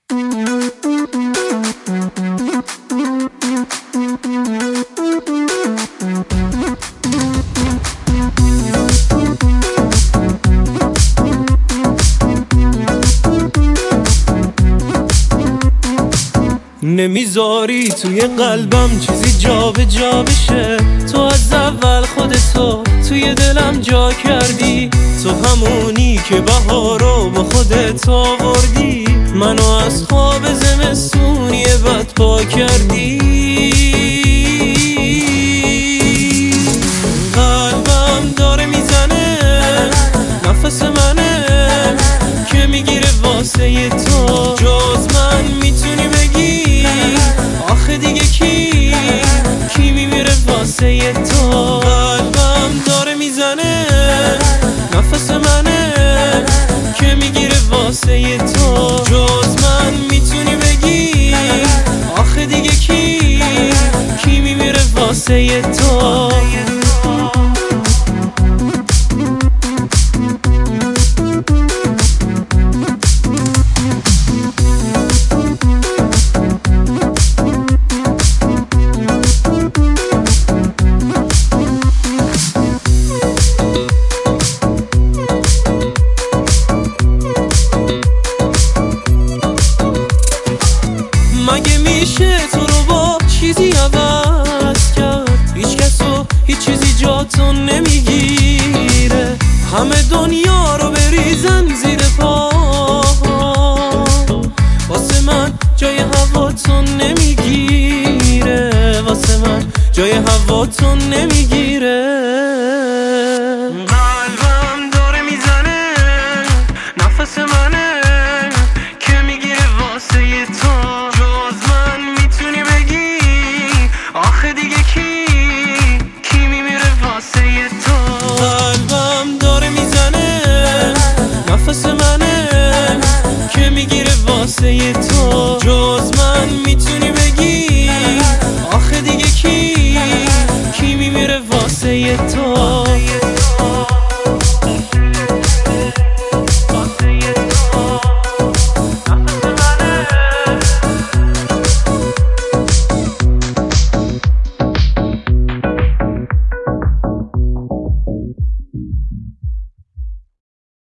نمیذاری توی قلبم چیزی جا به جا بشه. تو از اول خودتو توی دلم جا کردی. تو همونی که بهارو با خودت آوردی. منو از خواب زمستونی بد پا کردی. قلبم داره میزنه، نفس منه که میگیره واسه تو. جز من میتونی بگی آخه دیگه کی میمیره واسه تو. قلبم داره میزنه، نفس منه که میگیره واسه تو. جز من میتونی بگی آخه دیگه کی میمیره واسه تو. مگه میشه تو رو با چیزی عوض کرد؟ هیچ کس و هیچ چیزی جاتون نمیگیره. همه دنیا رو بریزن زیر پا، واسه من جای هواتون نمیگیره. واسه من جای هواتون نمیگیره. قلبم داره میزنه، نفس منه که میگیره واسه تو. آخه دیگه کی میمیره واسه تو. قلبم داره میزنه، نفس منه که میگیره واسه تو. جز من میتونی بگی آخه دیگه کی میمیره واسه تو.